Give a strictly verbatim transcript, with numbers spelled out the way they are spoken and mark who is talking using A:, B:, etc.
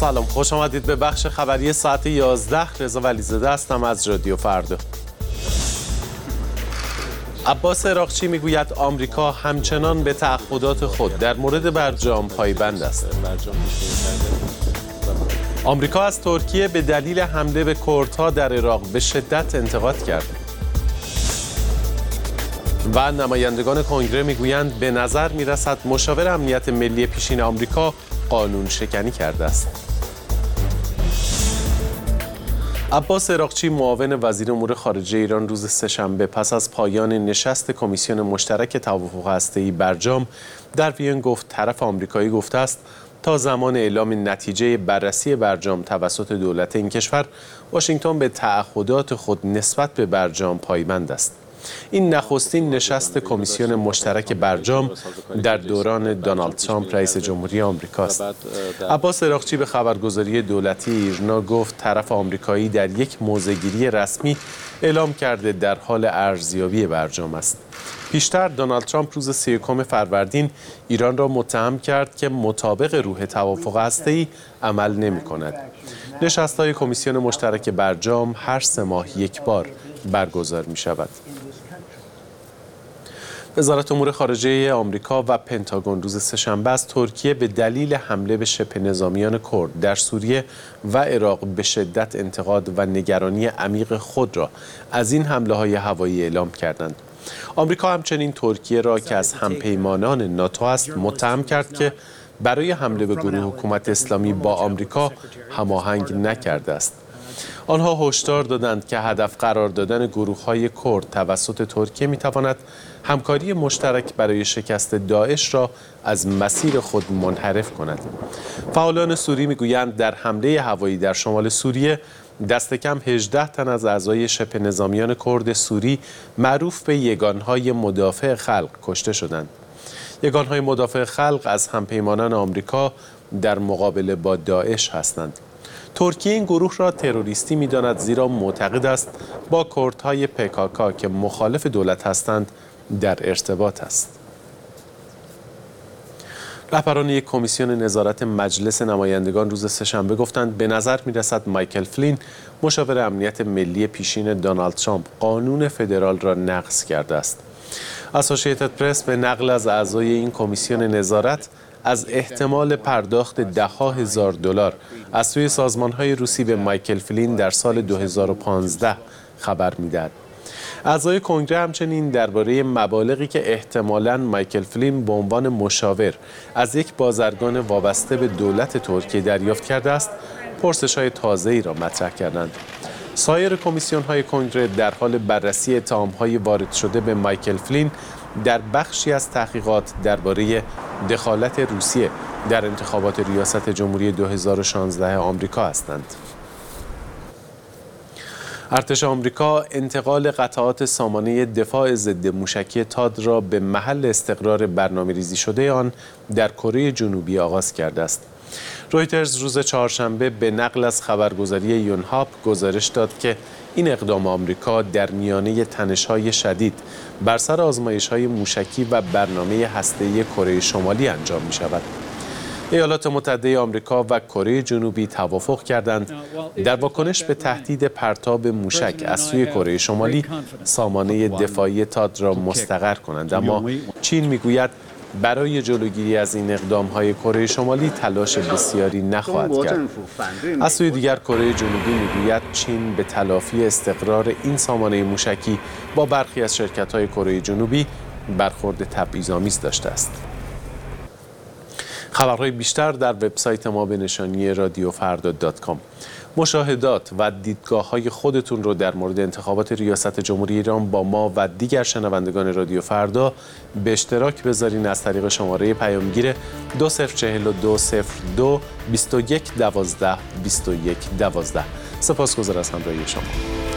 A: سلام، خوش آمدید به بخش خبری ساعت یازده. رضا ولیزاده هستم از رادیو فردا. عباس عراقچی میگوید آمریکا همچنان به تعهدات خود در مورد برجام پایبند است. آمریکا از ترکیه به دلیل حمله به کردها در عراق به شدت انتقاد کرد. و نمایندگان کنگره میگویند به نظر میرسد مشاور امنیت ملی پیشین آمریکا قانون شکنی کرده است. عباس عراقچی معاون وزیر امور خارجه ایران روز سه‌شنبه پس از پایان نشست کمیسیون مشترک توافق هسته‌ای برجام در وین گفت طرف آمریکایی گفته است تا زمان اعلام نتیجه بررسی برجام توسط دولت این کشور، واشنگتن به تعهدات خود نسبت به برجام پایبند است. این نخستین نشست کمیسیون مشترک برجام در دوران دونالد ترامپ رئیس جمهوری آمریکا است. عباس عراقچی به خبرگزاری دولتی ایرنا گفت طرف آمریکایی در یک موضع‌گیری رسمی اعلام کرده در حال ارزیابی برجام است. پیشتر دونالد ترامپ روز سی و یکم فروردین ایران را متهم کرد که مطابق روح توافق هسته‌ای عمل نمی‌کند. نشست‌های کمیسیون مشترک برجام هر سه ماه یک بار برگزار می‌شود. وزارت امور خارجه آمریکا و پنتاگون روز سه‌شنبه از ترکیه به دلیل حمله به شبه نظامیان کرد در سوریه و عراق به شدت انتقاد و نگرانی عمیق خود را از این حمله‌های هوایی اعلام کردند. آمریکا همچنین ترکیه را که از همپیمانان ناتو است متهم کرد که برای حمله به گروه حکومت اسلامی با آمریکا هماهنگ نکرده است. آنها هشدار دادند که هدف قرار دادن گروه‌های کرد توسط ترکیه می‌تواند همکاری مشترک برای شکست داعش را از مسیر خود منحرف کند. فعالان سوری می‌گویند در حمله هوایی در شمال سوریه دست کم هجده تن از اعضای شبه نظامیان کرد سوری معروف به یگانهای مدافع خلق کشته شدند. یگانهای مدافع خلق از همپیمانان آمریکا در مقابله با داعش هستند. ترکیه این گروه را تروریستی می‌داند زیرا معتقد است با کردهای پکاکا که مخالف دولت هستند در ارتباط است. رهبران یک کمیسیون نظارت مجلس نمایندگان روز سه‌شنبه گفتند به نظر می‌رسد مایکل فلین مشاور امنیت ملی پیشین دونالد ترامپ قانون فدرال را نقض کرده است. اسوسییتد پرس به نقل از اعضای این کمیسیون نظارت از احتمال پرداخت ده‌ها هزار دلار از سوی سازمان‌های روسی به مایکل فلین در سال دو هزار و پانزده خبر می‌دهد. اعضای کنگره همچنین درباره مبالغی که احتمالاً مایکل فلین به عنوان مشاور از یک بازرگان وابسته به دولت ترکیه دریافت کرده است، پرسش‌های تازه‌ای را مطرح کردند. سایر کمیسیون‌های کنگره در حال بررسی اتهام‌های وارد شده به مایکل فلین در بخشی از تحقیقات درباره دخالت روسیه در انتخابات ریاست جمهوری دو هزار و شانزده آمریکا هستند. ارتش آمریکا انتقال قطعات سامانه دفاع ضد موشکی تاد را به محل استقرار برنامه‌ریزی شده آن در کره جنوبی آغاز کرده است. رویترز روز چهارشنبه به نقل از خبرگزاری یونهاپ گزارش داد که این اقدام آمریکا در میانه تنش‌های شدید بر سر آزمایش‌های موشکی و برنامه هسته‌ای کره شمالی انجام می‌شود. ایالات متحده آمریکا و کره جنوبی توافق کردند در واکنش به تهدید پرتاب موشک از سوی کره شمالی سامانه دفاعی تاد را مستقر کنند، اما چین میگوید برای جلوگیری از این اقدام‌های کره شمالی تلاش بسیاری نخواهد کرد. از سوی دیگر کره جنوبی میگوید چین به تلافی استقرار این سامانه موشکی با برخی از شرکت‌های کره جنوبی برخورد تبعیض‌آمیز داشته است. خبرهای بیشتر در وبسایت ما به نشانی رادیو فردا دات کام. مشاهدات و دیدگاه‌های خودتون رو در مورد انتخابات ریاست جمهوری ایران با ما و دیگر شنوندگان رادیو فردا به اشتراک بذارین از طریق شماره پیامگیر دو صفر چهل دو صفر دو بیست و یک دوازده بیست و یک دوازده. سپاسگزار از همراهی شما.